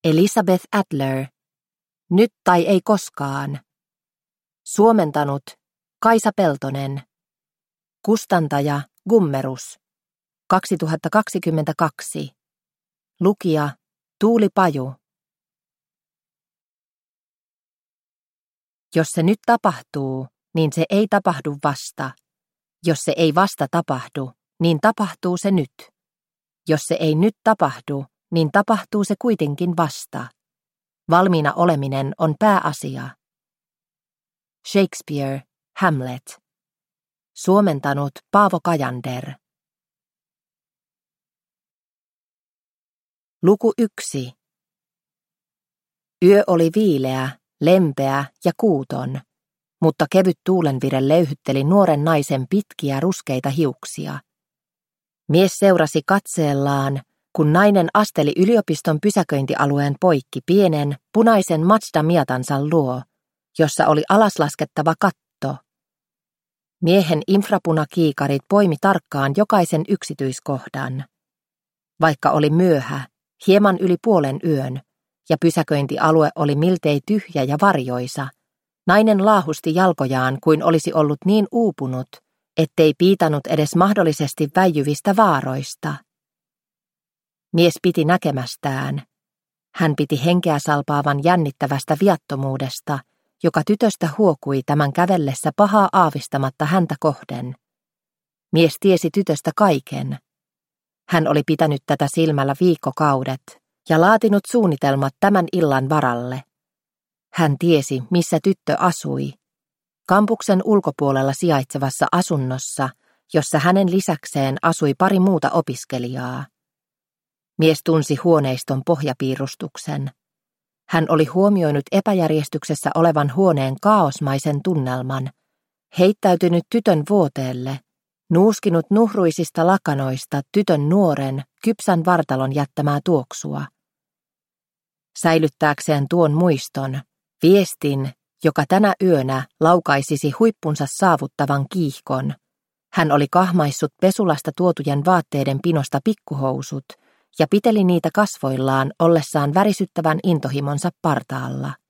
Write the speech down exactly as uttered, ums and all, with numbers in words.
Elizabeth Adler. Nyt tai ei koskaan. Suomentanut Kaisa Peltonen. Kustantaja Gummerus. kaksituhattakaksikymmentäkaksi. Lukija Tuuli Paju. Jos se nyt tapahtuu, niin se ei tapahdu vasta. Jos se ei vasta tapahdu, niin tapahtuu se nyt. Jos se ei nyt tapahdu, niin tapahtuu se kuitenkin vasta. Valmiina oleminen on pääasia. Shakespeare, Hamlet. Suomentanut Paavo Kajander. Luku yksi. Yö oli viileä, lempeä ja kuuton, mutta kevyt tuulenvire löyhytteli nuoren naisen pitkiä ruskeita hiuksia. Mies seurasi katseellaan, kun nainen asteli yliopiston pysäköintialueen poikki pienen, punaisen Mazda-Miatansa luo, jossa oli alaslaskettava katto. Miehen infrapunakiikarit poimi tarkkaan jokaisen yksityiskohdan. Vaikka oli myöhä, hieman yli puolen yön, ja pysäköintialue oli miltei tyhjä ja varjoisa, nainen laahusti jalkojaan kuin olisi ollut niin uupunut, ettei piitanut edes mahdollisesti väijyvistä vaaroista. Mies piti näkemästään. Hän piti henkeä salpaavan jännittävästä viattomuudesta, joka tytöstä huokui tämän kävellessä pahaa aavistamatta häntä kohden. Mies tiesi tytöstä kaiken. Hän oli pitänyt tätä silmällä viikkokaudet ja laatinut suunnitelmat tämän illan varalle. Hän tiesi, missä tyttö asui. Kampuksen ulkopuolella sijaitsevassa asunnossa, jossa hänen lisäkseen asui pari muuta opiskelijaa. Mies tunsi huoneiston pohjapiirustuksen. Hän oli huomioinut epäjärjestyksessä olevan huoneen kaaosmaisen tunnelman, heittäytynyt tytön vuoteelle, nuuskinut nuhruisista lakanoista tytön nuoren, kypsän vartalon jättämää tuoksua. Säilyttääkseen tuon muiston, viestin, joka tänä yönä laukaisisi huippunsa saavuttavan kiihkon, hän oli kahmaissut pesulasta tuotujen vaatteiden pinosta pikkuhousut ja piteli niitä kasvoillaan ollessaan värisyttävän intohimonsa partaalla.